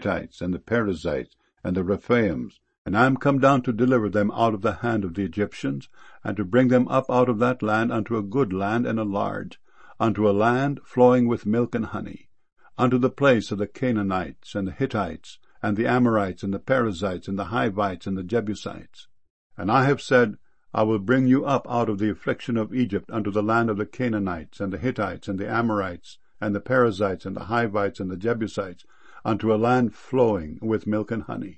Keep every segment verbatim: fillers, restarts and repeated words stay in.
Hittites, and the Perizzites, and the Rephaims, and I am come down to deliver them out of the hand of the Egyptians, and to bring them up out of that land unto a good land and a large, unto a land flowing with milk and honey, unto the place of the Canaanites, and the Hittites, and the Amorites, and the Perizzites, and the Hivites, and the Jebusites. And I have said, I will bring you up out of the affliction of Egypt unto the land of the Canaanites, and the Hittites, and the Amorites, and the Perizzites, and the Hivites, and the Jebusites, unto a land flowing with milk and honey.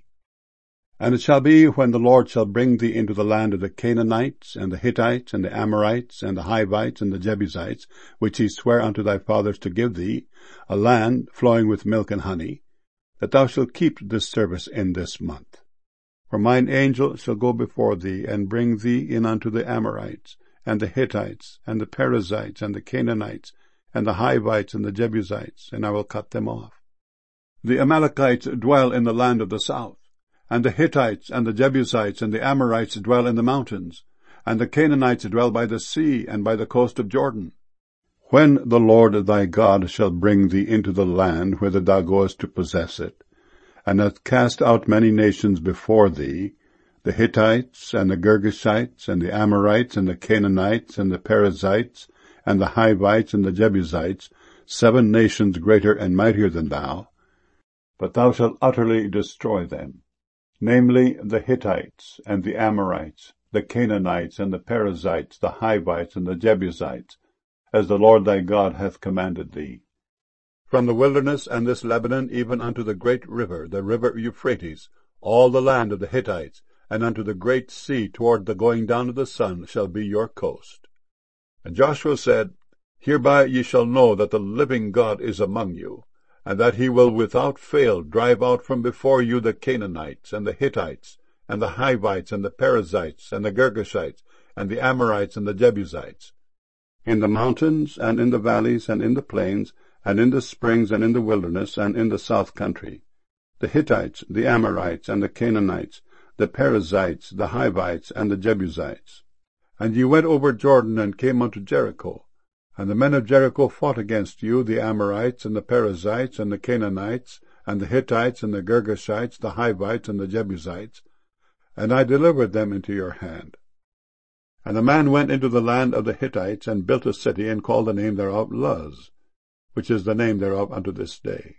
And it shall be, when the Lord shall bring thee into the land of the Canaanites, and the Hittites, and the Amorites, and the Hivites, and the Jebusites, which he sware unto thy fathers to give thee, a land flowing with milk and honey, that thou shalt keep this service in this month. For mine angel shall go before thee, and bring thee in unto the Amorites, and the Hittites, and the Perizzites, and the Canaanites, and the Hivites, and the Jebusites, and I will cut them off. The Amalekites dwell in the land of the south, and the Hittites, and the Jebusites, and the Amorites dwell in the mountains, and the Canaanites dwell by the sea, and by the coast of Jordan. When the Lord thy God shall bring thee into the land whither thou goest to possess it, and hath cast out many nations before thee, the Hittites, and the Girgashites, and the Amorites, and the Canaanites, and the Perizzites, and the Hivites, and the Jebusites, seven nations greater and mightier than thou, but thou shalt utterly destroy them, namely the Hittites, and the Amorites, the Canaanites, and the Perizzites, the Hivites, and the Jebusites, as the Lord thy God hath commanded thee. From the wilderness and this Lebanon even unto the great river, the river Euphrates, all the land of the Hittites, and unto the great sea toward the going down of the sun shall be your coast. And Joshua said, Hereby ye shall know that the living God is among you, and that he will without fail drive out from before you the Canaanites, and the Hittites, and the Hivites, and the Perizzites, and the Girgashites, and the Amorites, and the Jebusites, in the mountains, and in the valleys, and in the plains, and in the springs, and in the wilderness, and in the south country, the Hittites, the Amorites, and the Canaanites, the Perizzites, the Hivites, and the Jebusites. And ye went over Jordan, and came unto Jericho. And the men of Jericho fought against you, the Amorites, and the Perizzites, and the Canaanites, and the Hittites, and the Girgashites, the Hivites, and the Jebusites, and I delivered them into your hand. And the man went into the land of the Hittites, and built a city, and called the name thereof Luz, which is the name thereof unto this day.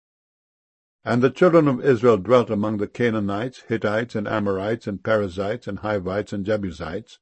And the children of Israel dwelt among the Canaanites, Hittites, and Amorites, and Perizzites, and Hivites, and Jebusites.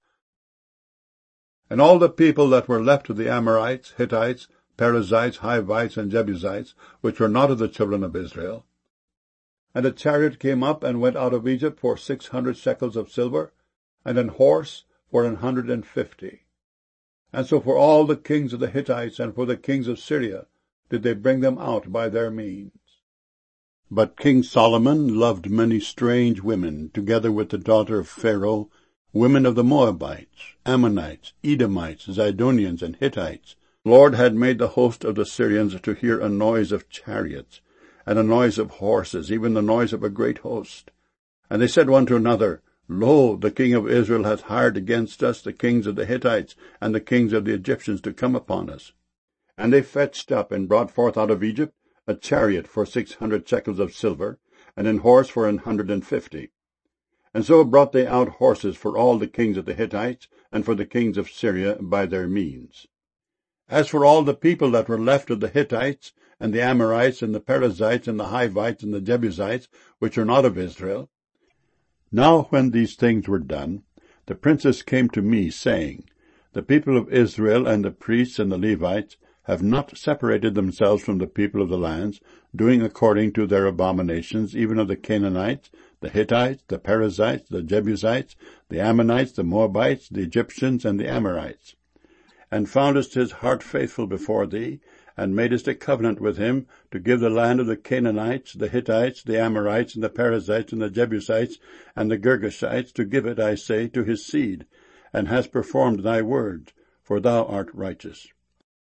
And all the people that were left of the Amorites, Hittites, Perizzites, Hivites, and Jebusites, which were not of the children of Israel. And a chariot came up and went out of Egypt for six hundred shekels of silver, and an horse for an hundred and fifty. And so for all the kings of the Hittites and for the kings of Syria did they bring them out by their means. But King Solomon loved many strange women, together with the daughter of Pharaoh, women of the Moabites, Ammonites, Edomites, Zidonians, and Hittites. The Lord had made the host of the Syrians to hear a noise of chariots, and a noise of horses, even the noise of a great host. And they said one to another, Lo, the king of Israel hath hired against us the kings of the Hittites and the kings of the Egyptians to come upon us. And they fetched up and brought forth out of Egypt a chariot for six hundred shekels of silver, and an horse for an hundred and fifty. And so brought they out horses for all the kings of the Hittites, and for the kings of Syria by their means. As for all the people that were left of the Hittites, and the Amorites, and the Perizzites, and the Hivites, and the Jebusites, which are not of Israel, now when these things were done, the princes came to me, saying, The people of Israel, and the priests, and the Levites, have not separated themselves from the people of the lands, doing according to their abominations, even of the Canaanites, the Hittites, the Perizzites, the Jebusites, the Ammonites, the Moabites, the Egyptians, and the Amorites. And foundest his heart faithful before thee, and madest a covenant with him to give the land of the Canaanites, the Hittites, the Amorites, and the Perizzites, and the Jebusites, and the Girgashites, to give it, I say, to his seed, and hast performed thy word, for thou art righteous.